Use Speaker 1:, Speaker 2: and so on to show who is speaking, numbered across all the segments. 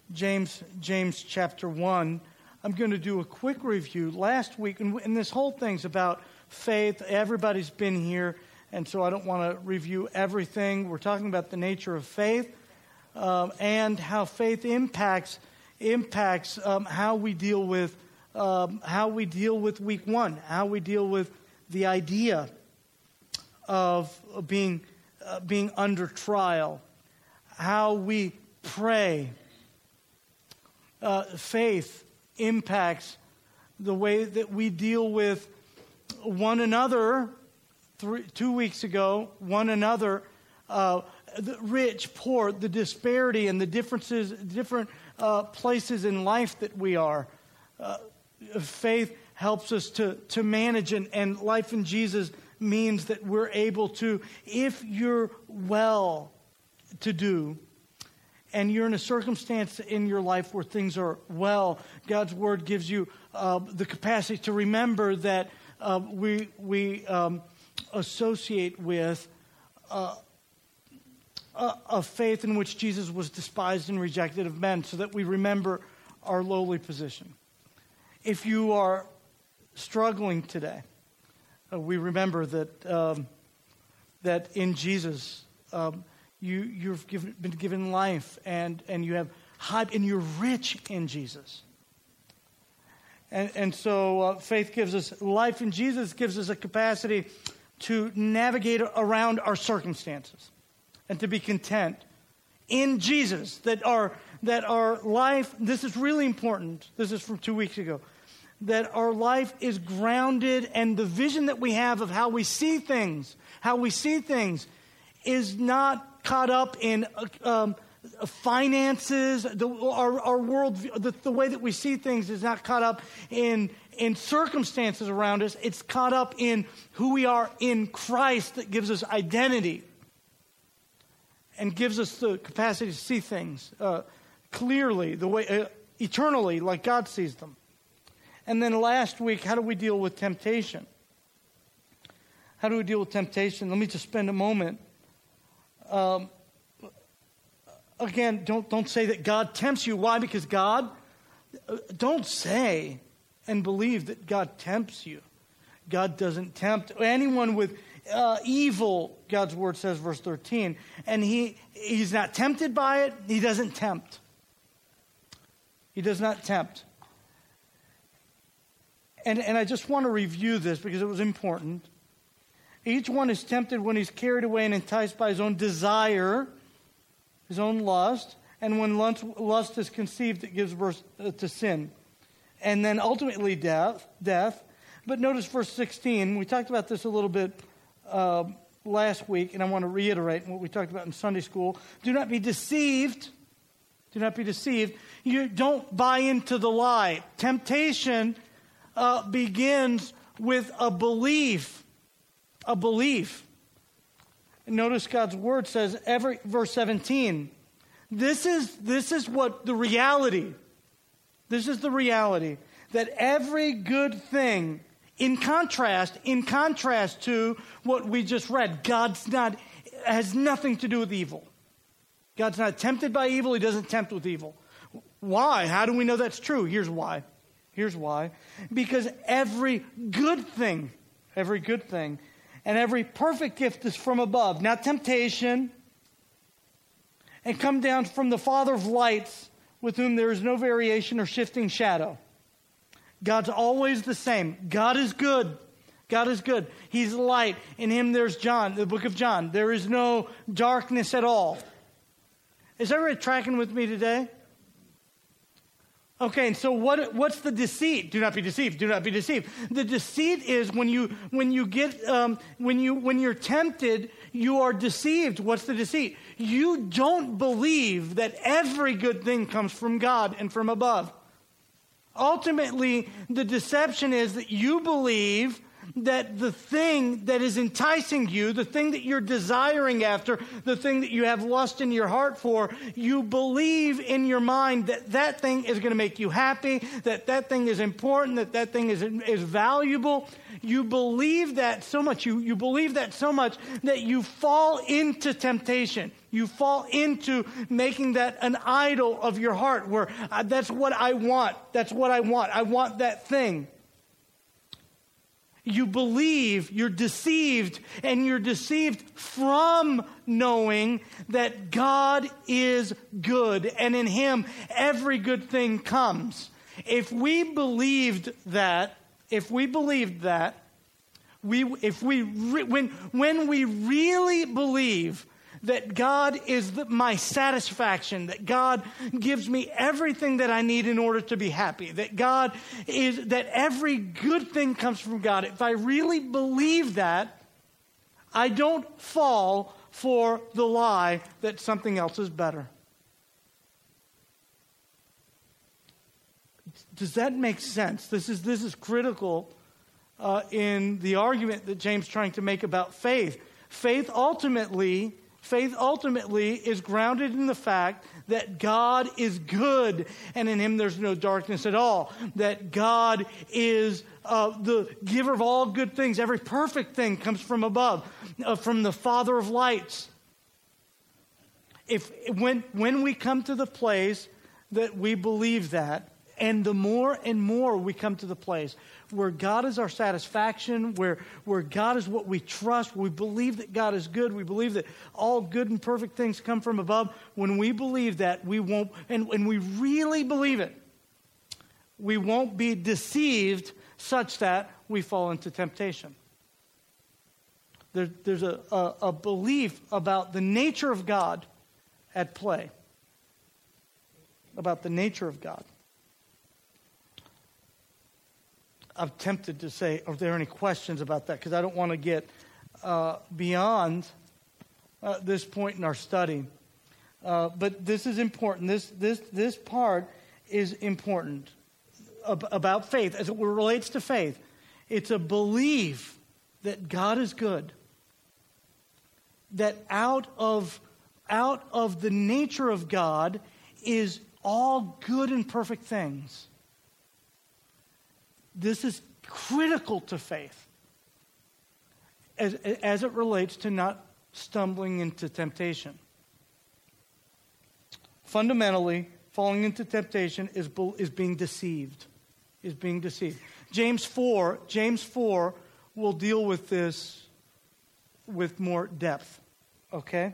Speaker 1: James chapter 1. I'm going to do a quick review. Last week, and this whole thing's about faith. Everybody's been here, and so I don't want to review everything. We're talking about the nature of faith and how faith impacts how we deal with week one, how we deal with the idea of being under trial, how we pray. Faith impacts the way that we deal with one another. 2 weeks ago, one another, the rich, poor, the disparity and the differences, different places in life that we are. Faith helps us to manage, and life in Jesus means that we're able to, if you're well to do, and you're in a circumstance in your life where things are well, God's Word gives you the capacity to remember that we associate with a faith in which Jesus was despised and rejected of men, so that we remember our lowly position. If you are struggling today, we remember that in Jesus you've been given life, and you have hope, and you're rich in Jesus. And so faith gives us life in Jesus, gives us a capacity to navigate around our circumstances and to be content in Jesus. That our life, this is really important. This is from 2 weeks ago. That our life is grounded, and the vision that we have of how we see things is not caught up in finances. Our world, the way that we see things is not caught up in circumstances around us. It's caught up in who we are in Christ, that gives us identity and gives us the capacity to see things clearly, the way eternally, like God sees them. And then last week, how do we deal with temptation? How do we deal with temptation? Let me just spend a moment. Again, don't say that God tempts you. Why? Because don't say and believe that God tempts you. God doesn't tempt anyone with evil, God's Word says, verse 13. And he's not tempted by it. He doesn't tempt. He does not tempt. And I just want to review this because it was important. Each one is tempted when he's carried away and enticed by his own desire, his own lust. And when lust is conceived, it gives birth to sin. And then ultimately death. But notice verse 16. We talked about this a little bit last week, and I want to reiterate what we talked about in Sunday school. Do not be deceived. Do not be deceived. You don't buy into the lie. Temptation begins with a belief. A belief. And notice God's Word says, verse 17, this is what the reality. This is the reality. That every good thing, in contrast to what we just read, has nothing to do with evil. God's not tempted by evil. He doesn't tempt with evil. Why? How do we know that's true? Here's why. Because every good thing, and every perfect gift is from above, not temptation, and come down from the Father of lights, with whom there is no variation or shifting shadow. God's always the same. God is good. He's light. In Him there's the book of John. There is no darkness at all. Is everybody tracking with me today? Okay, and so what's the deceit? Do not be deceived. Do not be deceived. The deceit is when you're tempted, you are deceived. What's the deceit? You don't believe that every good thing comes from God and from above. Ultimately, the deception is that you believe that the thing that is enticing you, the thing that you're desiring after, the thing that you have lust in your heart for, you believe in your mind that that thing is going to make you happy, that that thing is important, that that thing is valuable. You believe that so much. You believe that so much that you fall into temptation. You fall into making that an idol of your heart where that's what I want. That's what I want. I want that thing. You believe, you're deceived, and you're deceived from knowing that God is good, and in Him every good thing comes. When we really believe that God is my satisfaction, that God gives me everything that I need in order to be happy, that every good thing comes from God. If I really believe that, I don't fall for the lie that something else is better. Does that make sense? This is critical in the argument that James is trying to make about faith. Faith ultimately is grounded in the fact that God is good and in Him there's no darkness at all. That God is the giver of all good things. Every perfect thing comes from above, from the Father of lights. When we come to the place that we believe that, and the more and more we come to the place where God is our satisfaction, where God is what we trust, we believe that God is good, we believe that all good and perfect things come from above. When we believe that, we won't, and when we really believe it, we won't be deceived such that we fall into temptation. There's a belief about the nature of God at play. About the nature of God. I'm tempted to say, are there any questions about that? Because I don't want to get beyond this point in our study. But this is important. This part is important about faith. As it relates to faith, it's a belief that God is good. That out of the nature of God is all good and perfect things. This is critical to faith as it relates to not stumbling into temptation. Fundamentally, falling into temptation is being deceived. Is being deceived. James 4 will deal with this with more depth. Okay?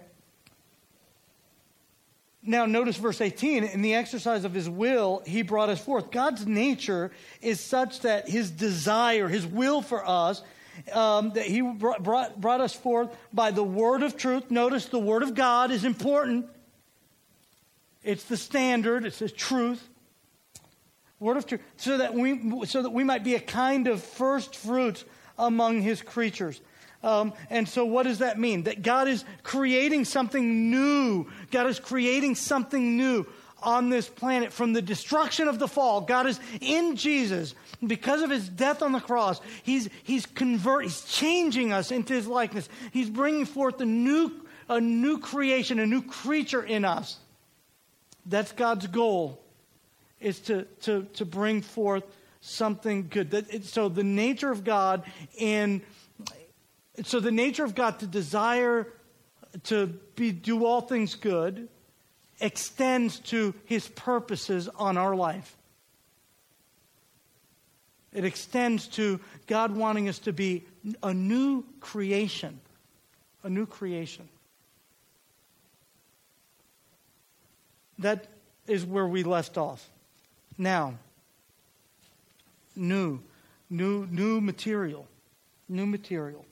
Speaker 1: Now, notice verse 18. In the exercise of His will, He brought us forth. God's nature is such that His desire, His will for us, that He brought us forth by the word of truth. Notice the word of God is important. It's the standard. It's the truth. Word of truth. So that we might be a kind of first fruits among His creatures. And so what does that mean? That God is creating something new. God is creating something new on this planet. From the destruction of the fall, God is in Jesus. Because of His death on the cross, He's changing us into His likeness. He's bringing forth a new creation, a new creature in us. That's God's goal, is to bring forth something good. So the nature of God to desire to do all things good extends to His purposes on our life. It extends to God wanting us to be a new creation. A new creation. That is where we left off. Now, new material. New material.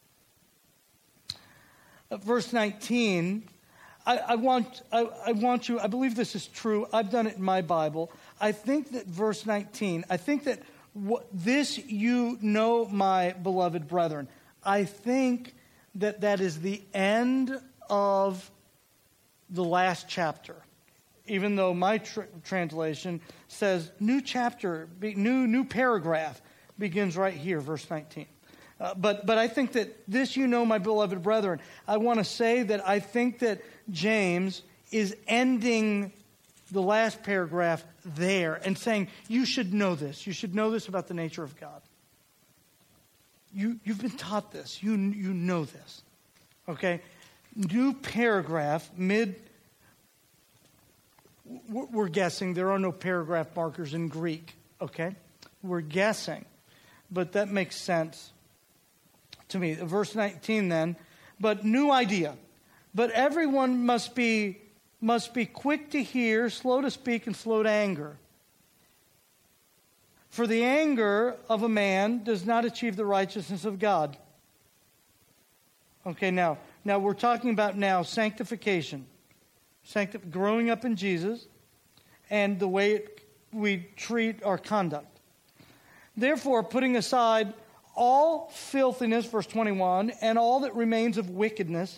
Speaker 1: Verse 19, I want you, I believe this is true. I've done it in my Bible. I think that verse 19, this you know, my beloved brethren. I think that is the end of the last chapter. Even though my translation says new chapter, new paragraph begins right here, verse 19. But I think that this, my beloved brethren, I want to say that I think that James is ending the last paragraph there and saying, you should know this. You should know this about the nature of God. You've been taught this. You know this. Okay? New paragraph, we're guessing. There are no paragraph markers in Greek. Okay? We're guessing. But that makes sense to me. Verse 19 then. But new idea. But everyone must be quick to hear, slow to speak, and slow to anger. For the anger of a man does not achieve the righteousness of God. Okay, now we're talking about sanctification. Growing up in Jesus and the way we treat our conduct. Therefore, putting aside all filthiness, verse 21, and all that remains of wickedness,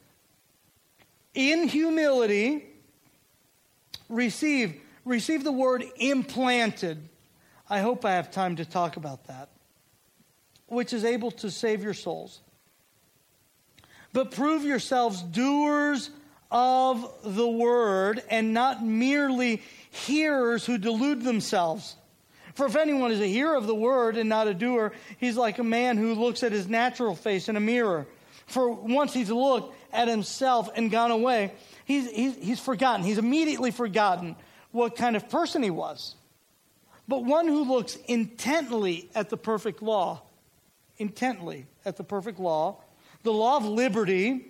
Speaker 1: in humility, receive the word implanted. I hope I have time to talk about that. Which is able to save your souls. But prove yourselves doers of the word and not merely hearers who delude themselves. For if anyone is a hearer of the word and not a doer, he's like a man who looks at his natural face in a mirror. For once he's looked at himself and gone away, he's forgotten. He's immediately forgotten what kind of person he was. But one who looks intently at the perfect law, the law of liberty,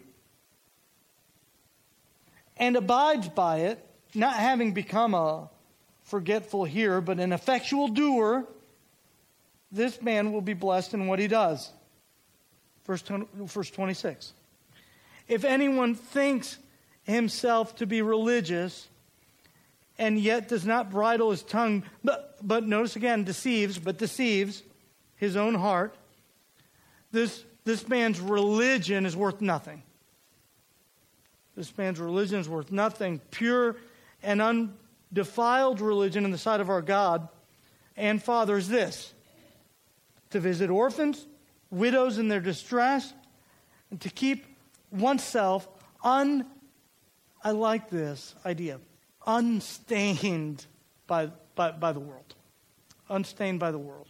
Speaker 1: and abides by it, not having become a forgetful hearer, but an effectual doer, this man will be blessed in what he does. Verse 26. If anyone thinks himself to be religious and yet does not bridle his tongue, but notice again, deceives his own heart, this man's religion is worth nothing. This man's religion is worth nothing. Pure and undefiled religion in the sight of our God and Father is this: to visit orphans, widows in their distress, and to keep oneself I like this idea, unstained by the world. Unstained by the world.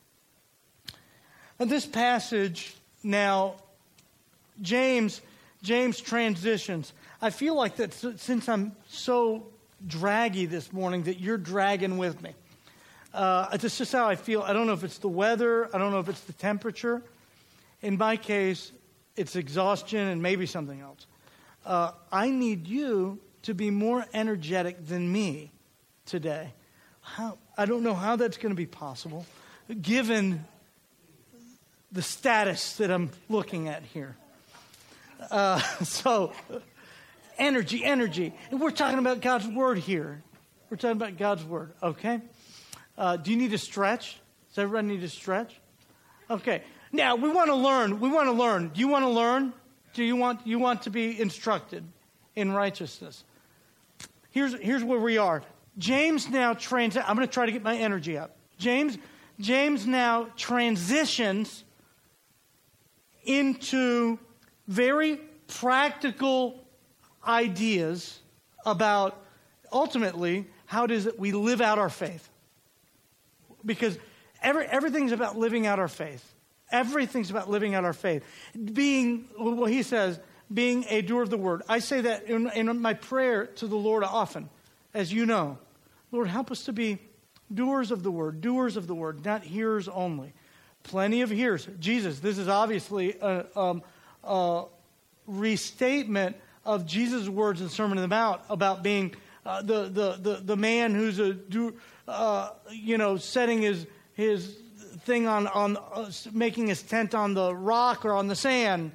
Speaker 1: And this passage now, James transitions. I feel like that since I'm so draggy this morning that you're dragging with me. It's just how I feel. I don't know if it's the weather. I don't know if it's the temperature. In my case, it's exhaustion and maybe something else. I need you to be more energetic than me today. I don't know how that's going to be possible, given the status that I'm looking at here. So, energy. And we're talking about God's Word here. We're talking about God's Word, okay? Do you need to stretch? Does everybody need to stretch? Okay. Now, we want to learn. Do you want to learn? Do you want to be instructed in righteousness? Here's where we are. James now I'm going to try to get my energy up. James now transitions into very practical ideas about ultimately how it is that we live out our faith. Because everything's about living out our faith. Everything's about living out our faith. Being a doer of the word. I say that in my prayer to the Lord often, as you know. Lord, help us to be doers of the word, not hearers only. Plenty of hearers. Jesus, this is obviously a restatement of Jesus' words in the Sermon on the Mount about being the man who's setting his thing on making his tent on the rock or on the sand.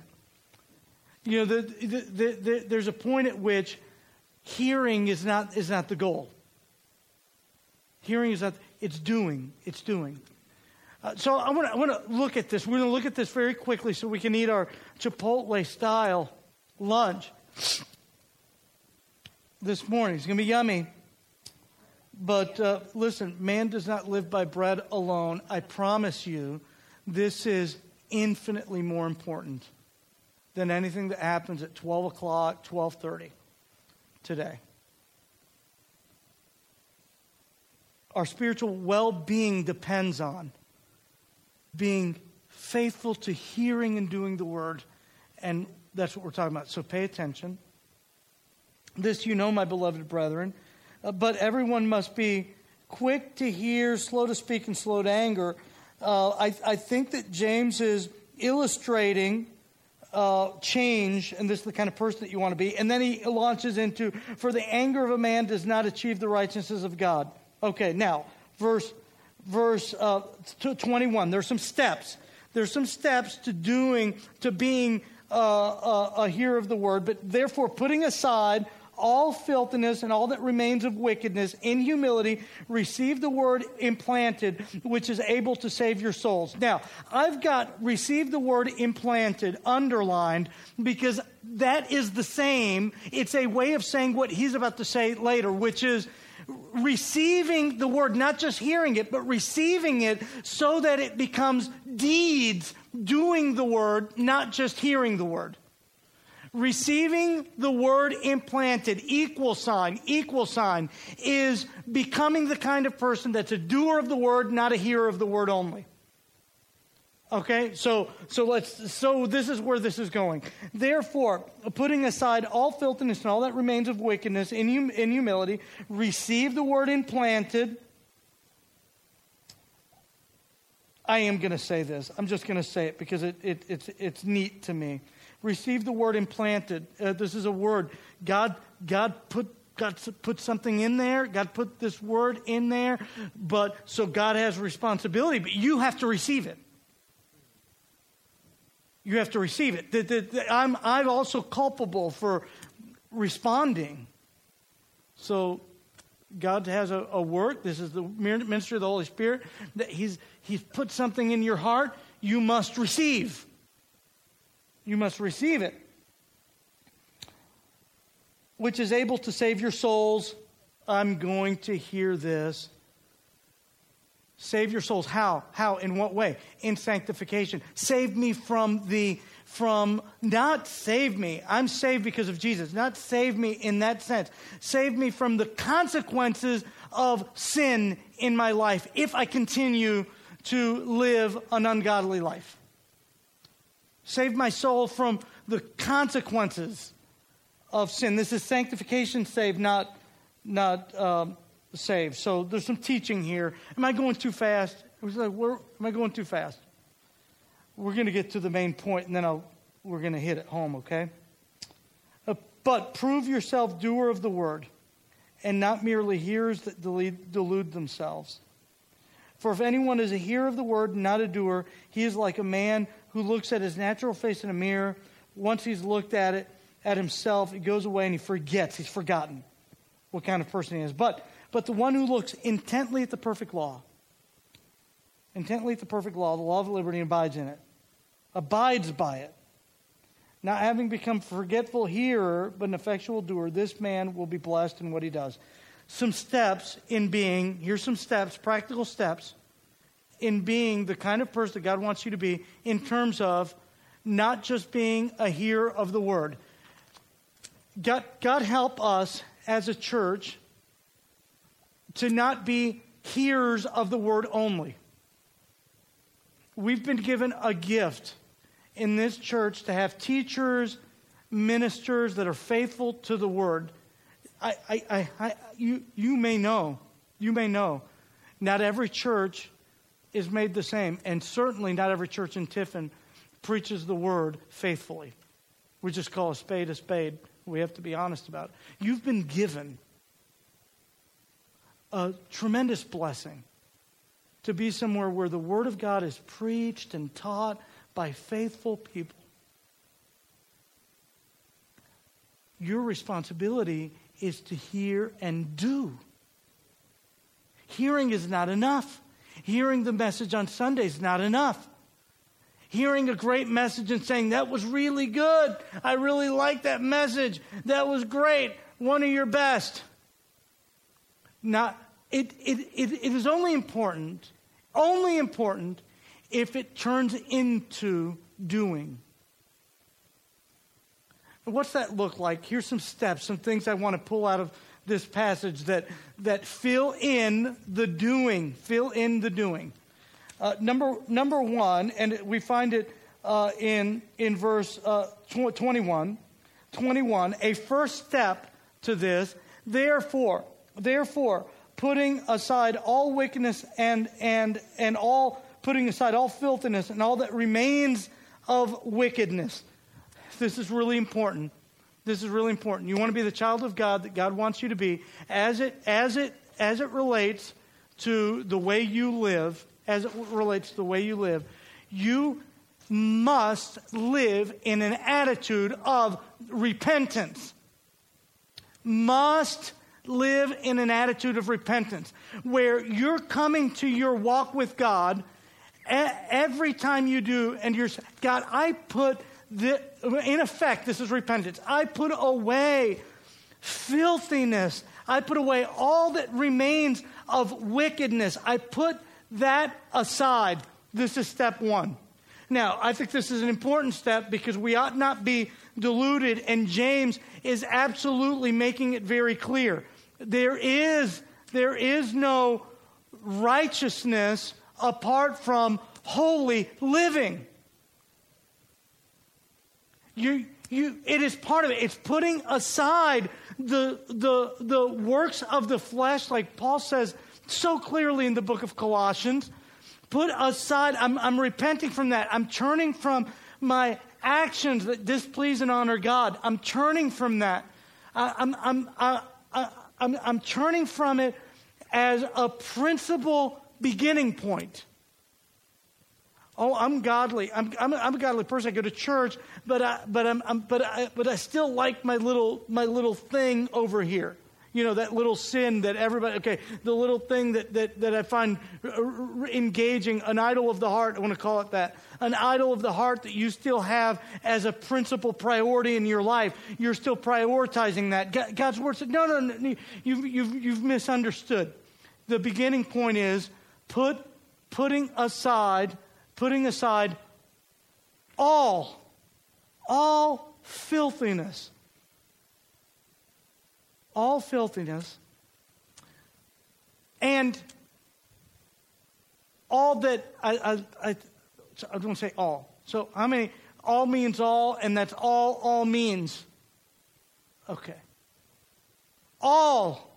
Speaker 1: There's a point at which hearing is not the goal. Hearing is not. It's doing. So I want to look at this. We're going to look at this very quickly so we can eat our Chipotle-style lunch this morning. It's going to be yummy. But listen, man does not live by bread alone. I promise you, this is infinitely more important than anything that happens at 12 o'clock, 12:30 today. Our spiritual well-being depends on being faithful to hearing and doing the word. And that's what we're talking about. So pay attention. This you know, my beloved brethren. But everyone must be quick to hear, slow to speak, and slow to anger. I think that James is illustrating change, and this is the kind of person that you want to be. And then he launches into, for the anger of a man does not achieve the righteousness of God. Okay, now, verse 21. There's some steps. There's some steps to being a hearer of the word, but therefore putting aside all filthiness and all that remains of wickedness, in humility, receive the word implanted, which is able to save your souls. Now, I've got receive the word implanted underlined because that is the same. It's a way of saying what he's about to say later, which is receiving the word, not just hearing it, but receiving it so that it becomes deeds, doing the word, not just hearing the word. Receiving the word implanted, equal sign, is becoming the kind of person that's a doer of the word, not a hearer of the word only. Okay, so this is where this is going. Therefore, putting aside all filthiness and all that remains of wickedness in humility, receive the word implanted. I am going to say this. I'm just going to say it because it's neat to me. Receive the word implanted. This is a word. God put something in there. God put this word in there. But so God has responsibility, but you have to receive it. You have to receive it. I'm also culpable for responding. So God has a work. This is the ministry of the Holy Spirit. That He's put something in your heart. You must receive. You must receive it. Which is able to save your souls. I'm going to hear this. Save your souls. How? How? In what way? In sanctification. Save me not save me. I'm saved because of Jesus. Not save me in that sense. Save me from the consequences of sin in my life if I continue to live an ungodly life. Save my soul from the consequences of sin. This is sanctification saved, not saved. So there's some teaching here. Am I going too fast? Am I going too fast? We're going to get to the main point, and then we're going to hit it home, okay? But prove yourself doer of the word, and not merely hearers that delude themselves. For if anyone is a hearer of the word, not a doer, he is like a man who looks at his natural face in a mirror. Once he's looked at it, at himself, he goes away and he forgets. He's forgotten what kind of person he is. But the one who looks intently at the perfect law, the law of liberty, and abides in it, abides by it, not having become forgetful hearer, but an effectual doer, this man will be blessed in what he does. Some steps in being, here's some steps, practical steps, in being the kind of person that God wants you to be in terms of not just being a hearer of the word. God help us as a church to not be hearers of the word only. We've been given a gift in this church to have teachers, ministers that are faithful to the word. You may know, not every church is made the same, and certainly not every church in Tiffin preaches the word faithfully. We just call a spade a spade. We have to be honest about it. You've been given a tremendous blessing to be somewhere where the word of God is preached and taught by faithful people. Your responsibility is to hear and do. Hearing is not enough. Hearing the message on Sunday is not enough. Hearing a great message and saying, that was really good. I really like that message. That was great. One of your best. It is only important if it turns into doing. What's that look like? Here's some steps, some things I want to pull out of this passage that fill in the doing. Fill in the doing. Number one, and we find it in verse 21. 21, a first step to this. Therefore, putting aside all wickedness and all putting aside all filthiness and all that remains of wickedness. This is really important. This is really important. You want to be the child of God that God wants you to be, as it relates to the way you live. As it relates to the way you live, you must live in an attitude of repentance. Must live in an attitude of repentance, where you're coming to your walk with God every time you do, and you're, God, I put in effect, this is repentance. I put away filthiness. I put away all that remains of wickedness. I put that aside. This is step one. Now, I think this is an important step because we ought not be deluded, and James is absolutely making it very clear. There is no righteousness apart from holy living. It is part of it. It's putting aside the works of the flesh, like Paul says so clearly in the book of Colossians. Put aside, I'm repenting from that. I'm turning from my actions that displease and honor God. I'm turning from that. I'm turning from it as a principal beginning point. Oh, I'm godly. I'm a godly person. I go to church, but I still like my little thing over here. You know, that little sin that everybody, the little thing that I find engaging, an idol of the heart, I want to call it that. An idol of the heart that you still have as a principal priority in your life. You're still prioritizing that. God's word said, no, you've misunderstood. The beginning point is putting aside all filthiness. All filthiness, and all that, I don't want to say all. So how many, all means all, and that's all means? Okay. All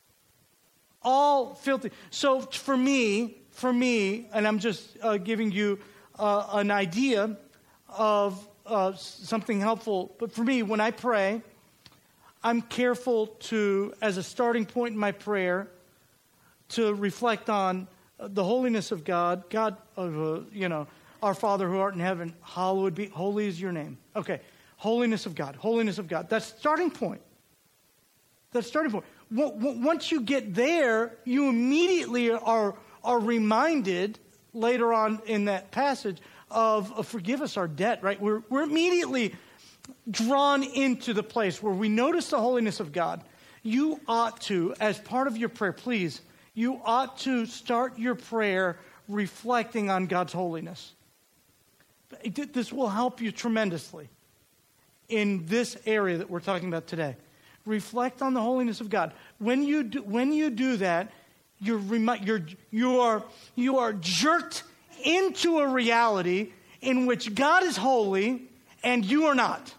Speaker 1: filthy. So for me, and I'm just giving you an idea of something helpful, but for me, when I pray, I'm careful to, as a starting point in my prayer, to reflect on the holiness of God. God, our Father who art in heaven, hallowed be, holy is your name. Okay, holiness of God, holiness of God. That's starting point. That's starting point. Once you get there, you immediately are reminded later on in that passage of forgive us our debt, right? We're immediately drawn into the place where we notice the holiness of God. You ought to, as part of your prayer, please, you ought to start your prayer reflecting on God's holiness. This will help you tremendously in this area that we're talking about today. Reflect on the holiness of God. When you do that, you are jerked into a reality in which God is holy and you are not.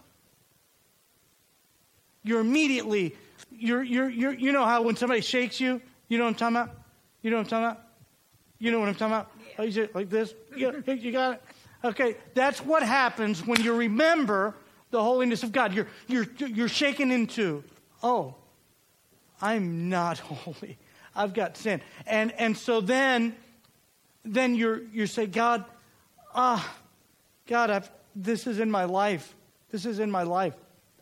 Speaker 1: You're immediately, you know how when somebody shakes you, you know what I'm talking about? You know what I'm talking about? You know what I'm talking about? Yeah. Oh, like this? You got it? Okay, that's what happens when you remember the holiness of God. You're shaken into, oh, I'm not holy. I've got sin. And so then you say, God, this is in my life. This is in my life.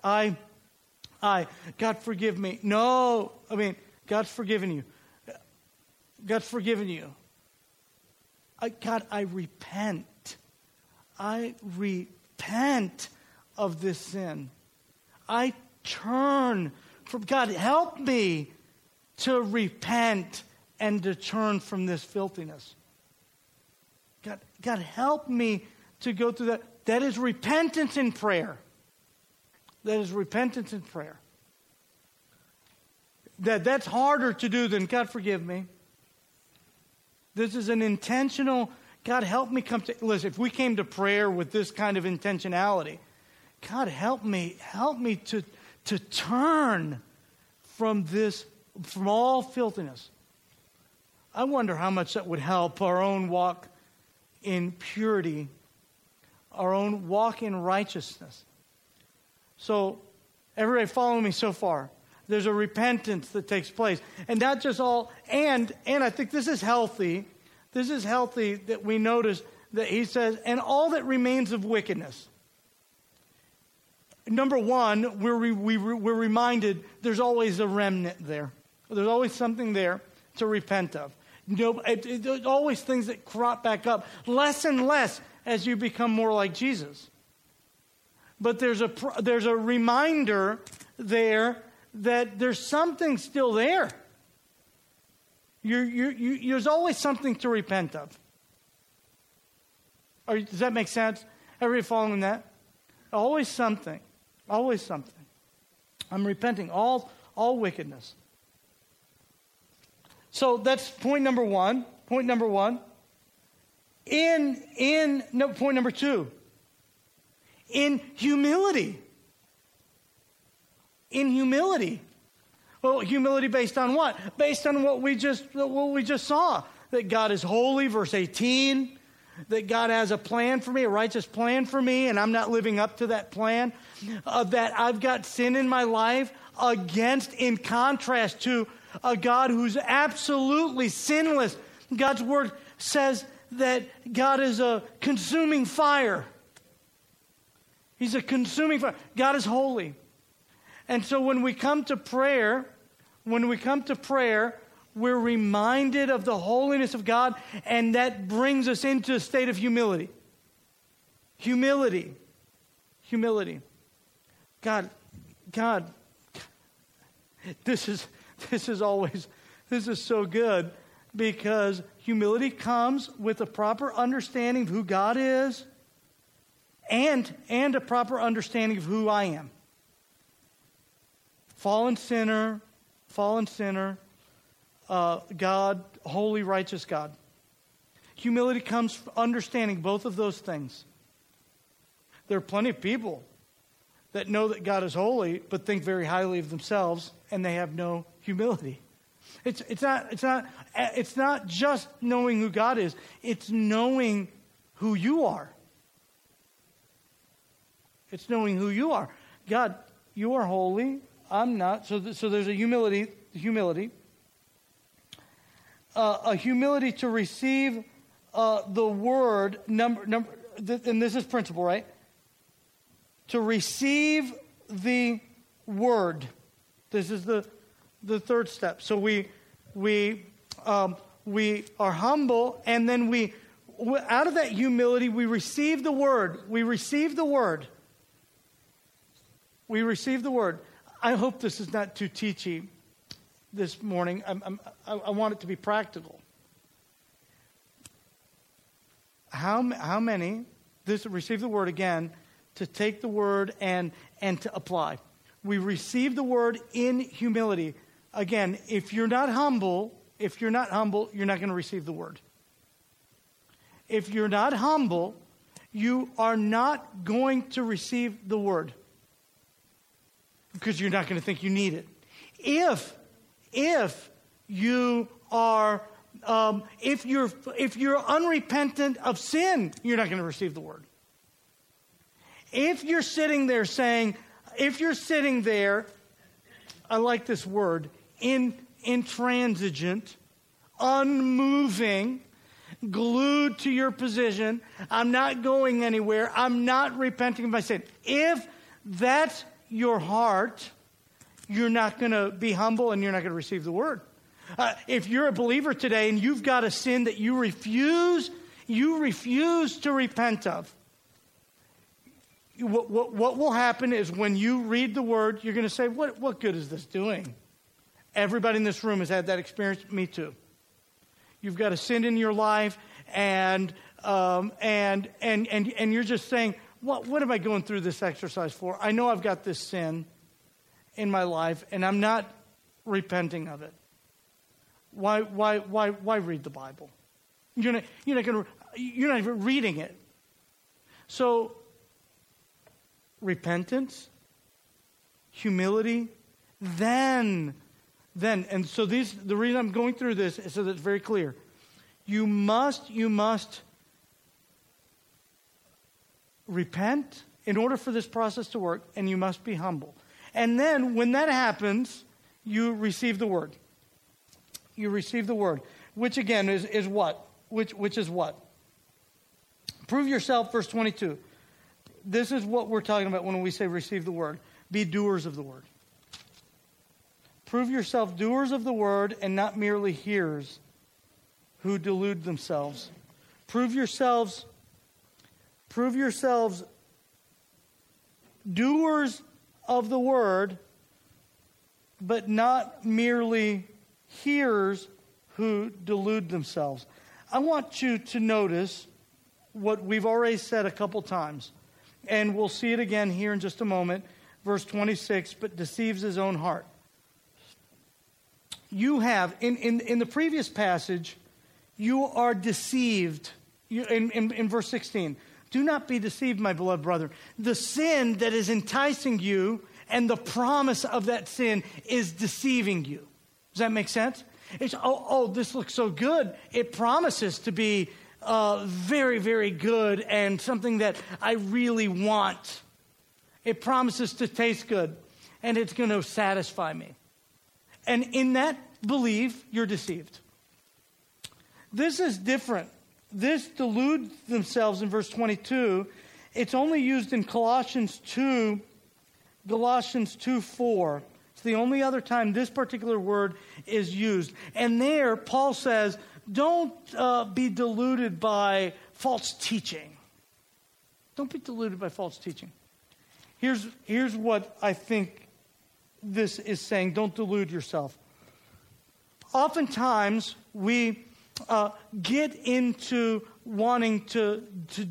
Speaker 1: God forgive me. No, God's forgiven you. God's forgiven you. God, I repent. I repent of this sin. I turn from God. Help me to repent and to turn from this filthiness. God, God, help me to go through that. That is repentance in prayer. That is repentance in prayer. That's harder to do than, God, forgive me. This is an intentional, God, help me come to, listen, if we came to prayer with this kind of intentionality, God, help me to turn from this, from all filthiness. I wonder how much that would help our own walk in purity, our own walk in righteousness. So, everybody following me so far? There's a repentance that takes place. And not just all, and I think this is healthy. This is healthy that we notice that he says, and all that remains of wickedness. Number one, we're reminded there's always a remnant there. There's always something there to repent of. There's always things that crop back up, less and less as you become more like Jesus. But there's a reminder there that there's something still there. There's always something to repent of. Does that make sense? Everybody following that? Always something. Always something. I'm repenting all wickedness. So that's point number one. Point number one. Point number two. In humility. In humility. Well, humility based on what? Based on what we just saw. That God is holy, verse 18. That God has a plan for me, a righteous plan for me, and I'm not living up to that plan. That I've got sin in my life in contrast to a God who's absolutely sinless. God's word says that God is a consuming fire. He's a consuming fire. God is holy. And so when we come to prayer, we're reminded of the holiness of God, and that brings us into a state of humility. Humility. God, this is so good, because humility comes with a proper understanding of who God is and a proper understanding of who I am. Fallen sinner, God, holy, righteous God. Humility comes from understanding both of those things. There are plenty of people that know that God is holy, but think very highly of themselves, and they have no humility. It's not just knowing who God is. It's knowing who you are. It's knowing who you are. God, you are holy. I'm not. So there's a humility. A humility to receive the word, and this is principle, right? To receive the word. This is the third step. So we are humble, and then we out of that humility we receive the word. We receive the word. I hope this is not too teachy this morning. I want it to be practical. How many, receive the word again, to take the word and to apply. We receive the word in humility. Again, if you're not humble, you're not going to receive the word. If you're not humble, you are not going to receive the word, because you're not going to think you need it. If you are, if you're unrepentant of sin, you're not going to receive the word. If you're sitting there, I like this word, intransigent, unmoving, glued to your position, I'm not going anywhere, I'm not repenting of my sin. If that's your heart, you're not going to be humble, and you're not going to receive the word. If you're a believer today and you've got a sin that you refuse to repent of, what will happen is when you read the word, you're going to say, what good is this doing? Everybody in this room has had that experience. Me too. You've got a sin in your life, and and you're just saying, what am I going through this exercise for? I know I've got this sin in my life, and I'm not repenting of it. Why read the Bible? You're not even reading it. So, repentance, humility, then, and so the reason I'm going through this is so that it's very clear. You must repent in order for this process to work, and you must be humble. And then, when that happens, you receive the word. You receive the word, which again is what? Which is what? Prove yourself, verse 22. This is what we're talking about when we say receive the word. Be doers of the word. Prove yourself doers of the word and not merely hearers who delude themselves. Prove yourselves doers of the word, but not merely hearers who delude themselves. I want you to notice what we've already said a couple times, and we'll see it again here in just a moment. Verse 26, but deceives his own heart. You have, in the previous passage, you are deceived. In verse 16, do not be deceived, my beloved brother. The sin that is enticing you and the promise of that sin is deceiving you. Does that make sense? It's, this looks so good. It promises to be very, very good and something that I really want. It promises to taste good, and it's going to satisfy me. And in that belief, you're deceived. This is different. This delude themselves in verse 22. It's only used in Colossians 2:4. It's the only other time this particular word is used. And there, Paul says, don't be deluded by false teaching. Don't be deluded by false teaching. Here's what I think this is saying. Don't delude yourself. Oftentimes, we get into wanting to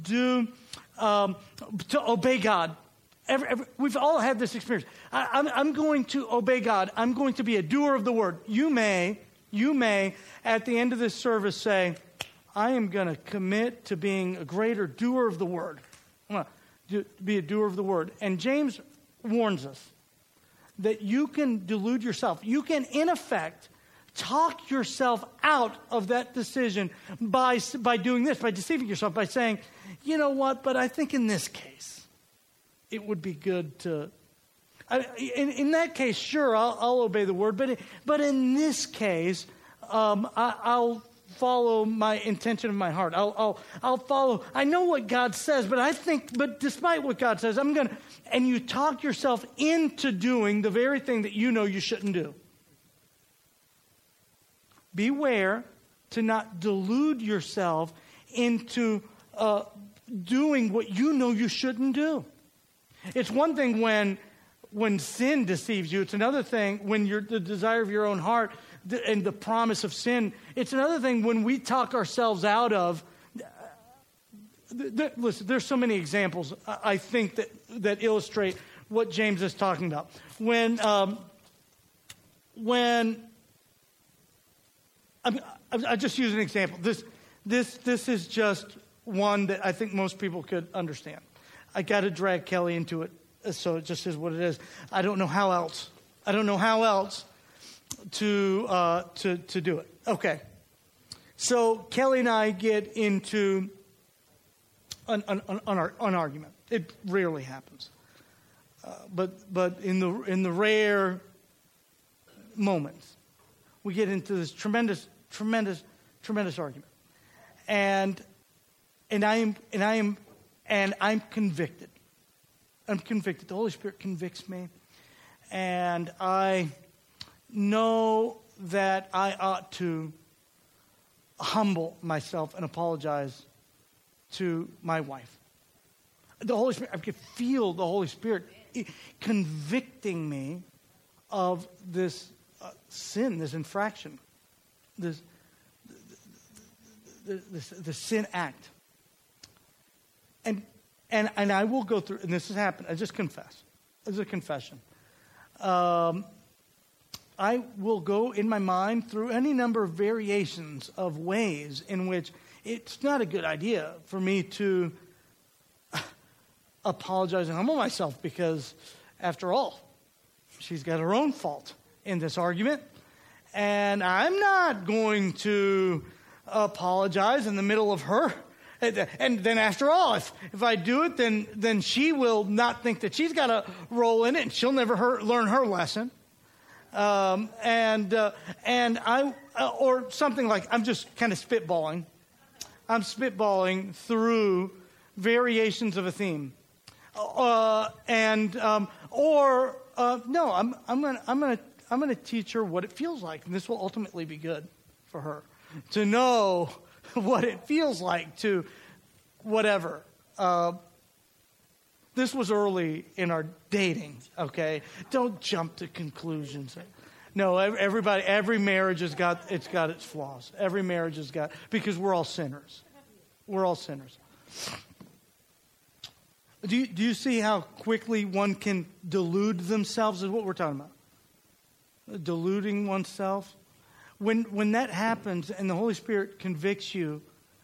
Speaker 1: obey God. We've all had this experience. I'm going to obey God. I'm going to be a doer of the word. You may, at the end of this service say, I am going to commit to being a greater doer of the word. I'm going to be a doer of the word. And James warns us that you can delude yourself. You can, in effect, talk yourself out of that decision by doing this, by deceiving yourself, by saying, you know what, but I think in this case, it would be good to, in that case, sure, I'll obey the word, but in this case, I'll follow my intention of my heart. I'll follow, I know what God says, but despite what God says, and you talk yourself into doing the very thing that you know you shouldn't do. Beware to not delude yourself into doing what you know you shouldn't do. It's one thing when sin deceives you. It's another thing when the desire of your own heart and the promise of sin. It's another thing when we talk ourselves out of. Listen, there's so many examples, I think, that illustrate what James is talking about. When I just use an example. This is just one that I think most people could understand. I got to drag Kelly into it, so it just is what it is. I don't know how else to do it. Okay, so Kelly and I get into an argument. It rarely happens, but in the rare moments, we get into this tremendous argument, and I'm convicted. I'm convicted. The Holy Spirit convicts me, and I know that I ought to humble myself and apologize to my wife. The Holy Spirit, I could feel the Holy Spirit convicting me of this sin, this infraction, this sin act. And I will go through, and this has happened, I just confess. This is a confession. I will go in my mind through any number of variations of ways in which it's not a good idea for me to apologize and humble myself, because, after all, she's got her own fault in this argument. And I'm not going to apologize in the middle of her. And then, after all, if I do it, then she will not think that she's got a role in it, and she'll never learn her lesson. Or something like, I'm just kind of spitballing. I'm spitballing through variations of a theme. No, I'm going to teach her what it feels like, and this will ultimately be good for her, to know what it feels like to whatever. This was early in our dating, okay? Don't jump to conclusions. No, every marriage has got its flaws. Every marriage has got, because we're all sinners. We're all sinners. Do you see how quickly one can delude themselves, is what we're talking about? Deluding oneself. When that happens and the Holy Spirit convicts you,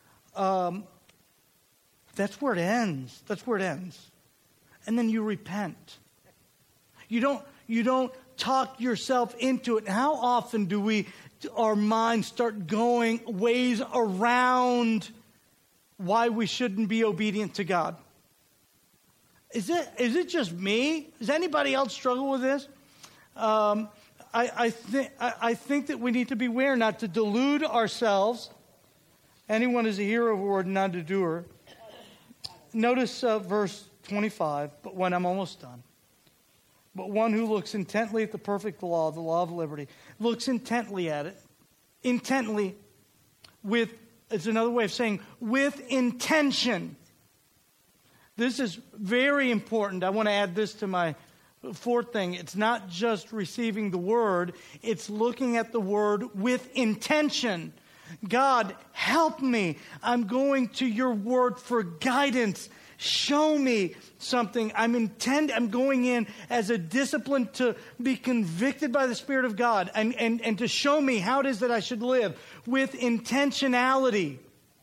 Speaker 1: that's where it ends. That's where it ends. And then you repent. You don't talk yourself into it. And how often do our minds start going ways around why we shouldn't be obedient to God? Is it just me? Does anybody else struggle with this? I think that we need to beware not to delude ourselves. Anyone is a hearer of a word, not a doer. Notice verse 25, but when I'm almost done. But one who looks intently at the perfect law, the law of liberty, looks intently at it, intently it's another way of saying with intention. This is very important. I want to add this to my fourth thing. It's not just receiving the word, it's looking at the word with intention. God, help me. I'm going to your word for guidance. Show me something. I'm going in as a discipline to be convicted by the Spirit of God and to show me how it is that I should live with intentionality.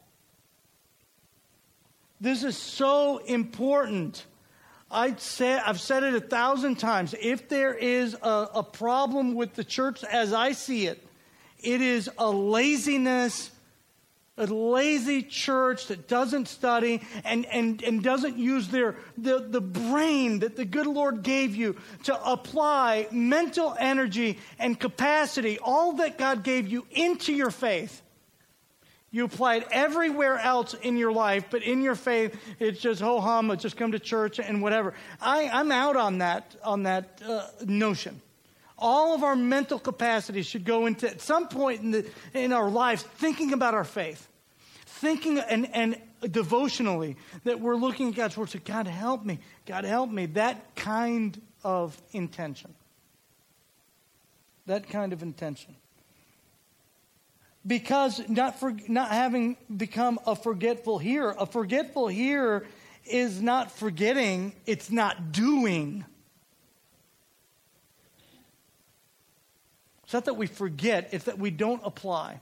Speaker 1: This is so important. I've said it 1,000 times. If there is a problem with the church as I see it, it is a laziness, a lazy church that doesn't study and doesn't use the brain that the good Lord gave you to apply mental energy and capacity, all that God gave you, into your faith. You apply it everywhere else in your life, but in your faith, it's just ho-hum, just come to church and whatever. I'm out on that notion. All of our mental capacity should go into, at some point in our lives, thinking about our faith. Thinking and devotionally that we're looking at God's word, so God help me, God help me. That kind of intention. That kind of intention. Because not having become a forgetful hearer is not forgetting, it's not doing. It's not that we forget, it's that we don't apply.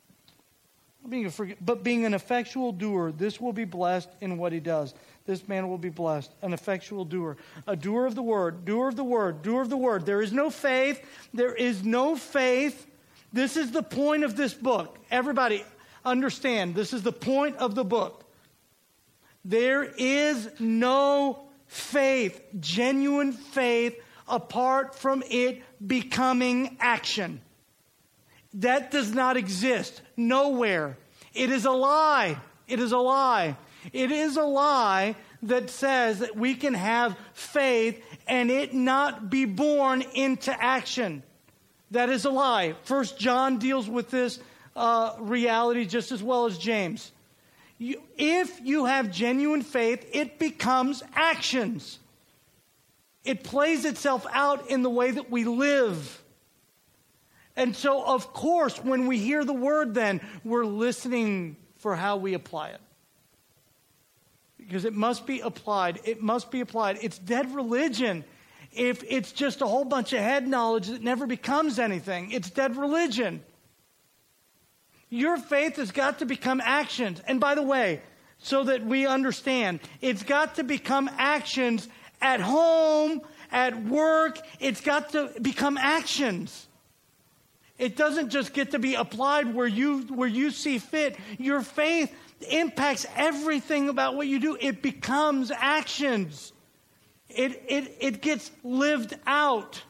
Speaker 1: But being an effectual doer, this will be blessed in what he does. This man will be blessed. An effectual doer. A doer of the word, doer of the word, doer of the word. There is no faith. There is no faith. This is the point of this book. Everybody understand, this is the point of the book. There is no faith, genuine faith, apart from it becoming action. That does not exist nowhere. It is a lie. It is a lie. It is a lie that says that we can have faith and it not be born into action. That is a lie. 1 John deals with this reality just as well as James. If you have genuine faith, it becomes actions. It plays itself out in the way that we live. And so, of course, when we hear the word then, we're listening for how we apply it. because it must be applied. It must be applied. It's dead religion if it's just a whole bunch of head knowledge that never becomes anything. It's dead religion. Your faith has got to become actions. And by the way, so that we understand, it's got to become actions at home, at work. It's got to become actions. It doesn't just get to be applied where you see fit. Your faith impacts everything about what you do. It becomes actions. It gets lived out.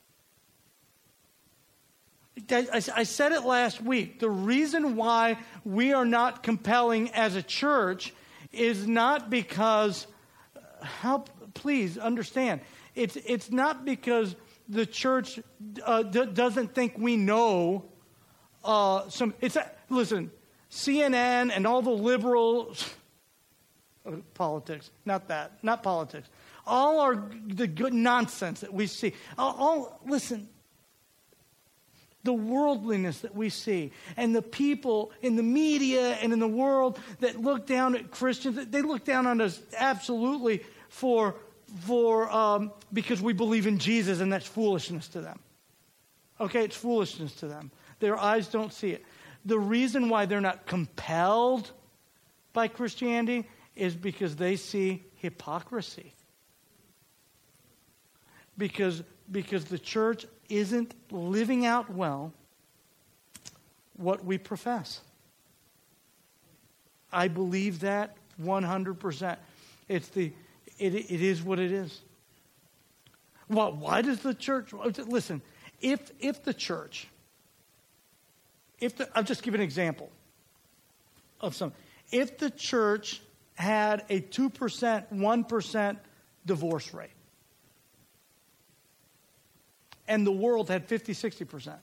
Speaker 1: I said it last week. The reason why we are not compelling as a church is not because, please understand, it's not because the church doesn't think we know listen, CNN and all the liberal politics, not politics. All the good nonsense that we see. Listen, the worldliness that we see and the people in the media and in the world that look down at Christians, they look down on us absolutely because we believe in Jesus, and that's foolishness to them. Okay, it's foolishness to them. Their eyes don't see it. The reason why they're not compelled by Christianity is because they see hypocrisy. Because the church isn't living out well what we profess. I believe that 100%. It is what it is. Well, why does the church... Listen, if the church... I'll just give an example of some. If the church had a 2%, 1% divorce rate, and the world had 50, 60%,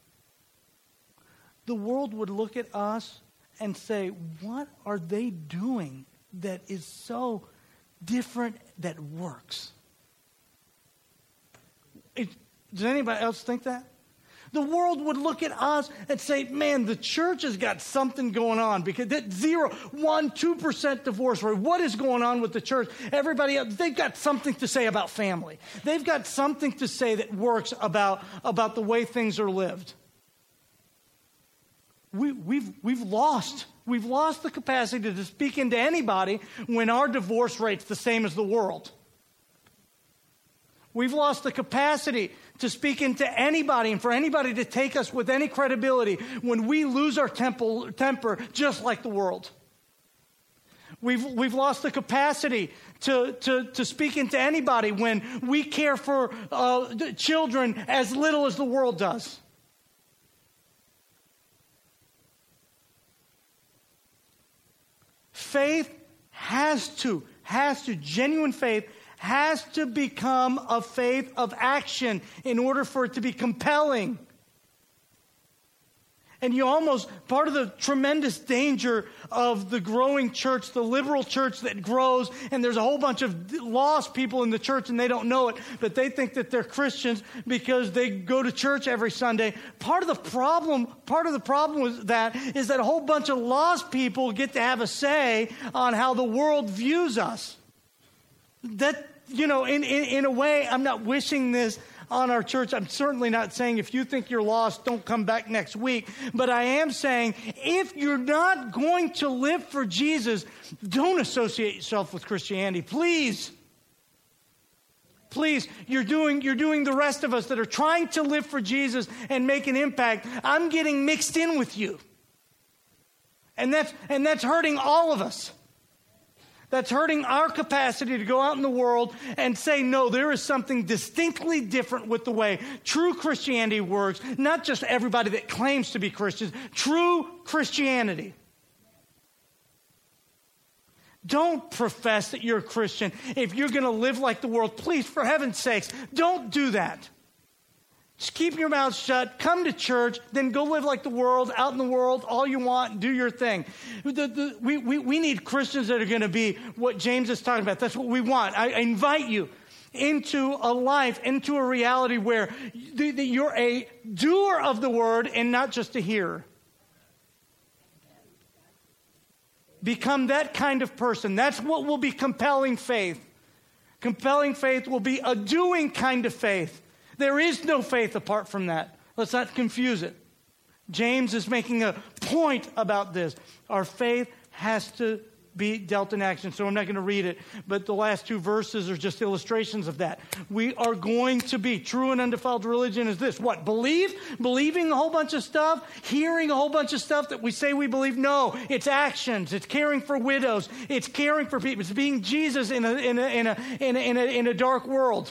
Speaker 1: the world would look at us and say, what are they doing that is so different that works? Does anybody else think that? The world would look at us and say, man, the church has got something going on because that 0, 1, 2% divorce rate, what is going on with the church? Everybody else, they've got something to say about family. They've got something to say that works about the way things are lived. We've lost the capacity to speak into anybody when our divorce rate's the same as the world. We've lost the capacity to speak into anybody and for anybody to take us with any credibility when we lose our temper just like the world. We've lost the capacity to speak into anybody when we care for children as little as the world does. Faith genuine faith has to become a faith of action in order for it to be compelling. And part of the tremendous danger of the growing church, the liberal church that grows, and there's a whole bunch of lost people in the church and they don't know it, but they think that they're Christians because they go to church every Sunday. Part of the problem with that is that a whole bunch of lost people get to have a say on how the world views us. That, in a way, I'm not wishing this on our church. I'm certainly not saying if you think you're lost, don't come back next week. But I am saying if you're not going to live for Jesus, don't associate yourself with Christianity. Please. Please, you're doing the rest of us that are trying to live for Jesus and make an impact. I'm getting mixed in with you. And that's hurting all of us. That's hurting our capacity to go out in the world and say, no, there is something distinctly different with the way true Christianity works. Not just everybody that claims to be Christians. True Christianity. Don't profess that you're a Christian if you're going to live like the world. Please, for heaven's sakes, don't do that. Just keep your mouth shut, come to church, then go live like the world, out in the world, all you want, do your thing. We need Christians that are going to be what James is talking about. That's what we want. I invite you into a life, into a reality where you're a doer of the word and not just a hearer. Become that kind of person. That's what will be compelling faith. Compelling faith will be a doing kind of faith. There is no faith apart from that. Let's not confuse it. James is making a point about this. Our faith has to be dealt in action. So I'm not going to read it, but the last two verses are just illustrations of that. We are going to be true and undefiled religion is this. What? Believing a whole bunch of stuff? Hearing a whole bunch of stuff that we say we believe? No. It's actions. It's caring for widows. It's caring for people. It's being Jesus in a dark world.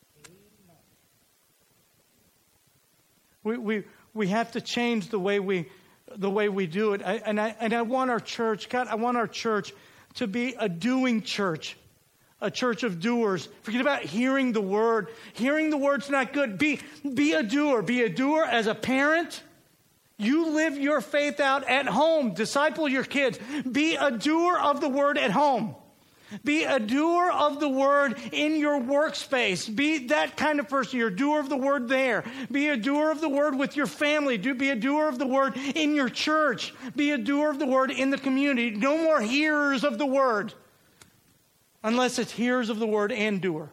Speaker 1: We have to change the way we do it. I want our church, God, I want our church to be a doing church, a church of doers. Forget about hearing the word. Hearing the word's not good. Be a doer. Be a doer as a parent. You live your faith out at home. Disciple your kids. Be a doer of the word at home. Be a doer of the word in your workspace. Be that kind of person. You're a doer of the word there. Be a doer of the word with your family. Be a doer of the word in your church. Be a doer of the word in the community. No more hearers of the word. Unless it's hearers of the word and doer.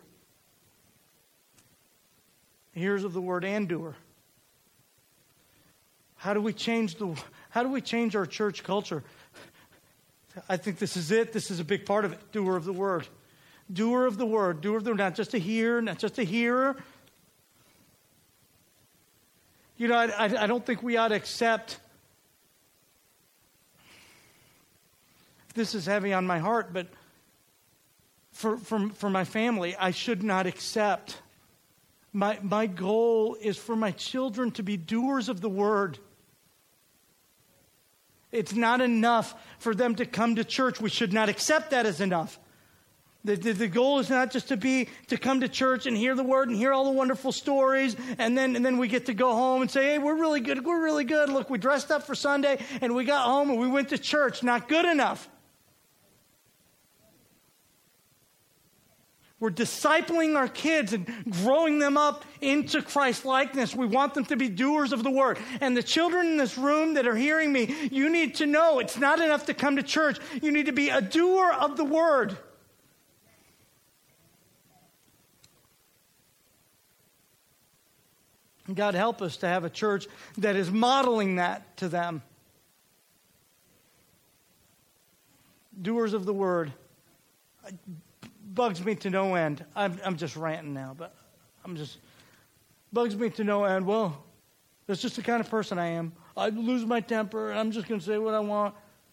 Speaker 1: Hearers of the word and doer. How do we change our church culture? I think this is it. This is a big part of it. Doer of the word. Doer of the word. Doer of the word. Not just a hearer, not just a hearer. You know, I don't think we ought to accept. This is heavy on my heart, but for my family, I should not accept. My goal is for my children to be doers of the word. It's not enough for them to come to church. We should not accept that as enough. The goal is not just to come to church and hear the word and hear all the wonderful stories, and then we get to go home and say, hey, we're really good. We're really good. Look, we dressed up for Sunday and we got home and we went to church. Not good enough. We're discipling our kids and growing them up into Christ likeness. We want them to be doers of the word. And the children in this room that are hearing me, you need to know it's not enough to come to church. You need to be a doer of the word. God help us to have a church that is modeling that to them. Doers of the word. Bugs me to no end. I'm just ranting now, but bugs me to no end. Well, that's just the kind of person I am. I lose my temper, and I'm just going to say what I want.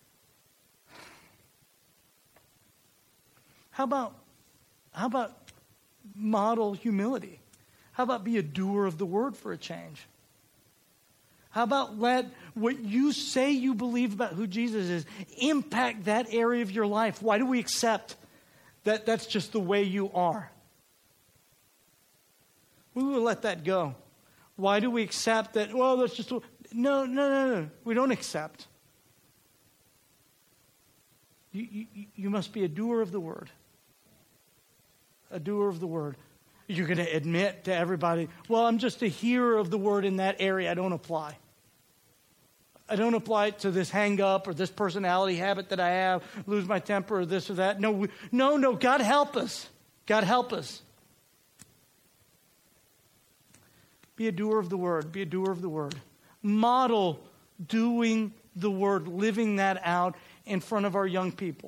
Speaker 1: How about model humility? How about be a doer of the word for a change? How about let what you say you believe about who Jesus is impact that area of your life? Why do we accept that's just the way you are? We will let that go. Why do we accept that? Well, that's just... No. We don't accept. You must be a doer of the word. A doer of the word. You're going to admit to everybody, well, I'm just a hearer of the word in that area. I don't apply. I don't apply it to this hang-up or this personality habit that I have, lose my temper or this or that. No, God help us. God help us. Be a doer of the word. Be a doer of the word. Model doing the word, living that out in front of our young people.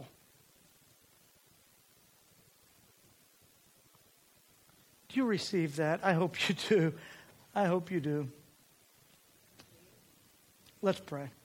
Speaker 1: Do you receive that? I hope you do. I hope you do. Let's pray.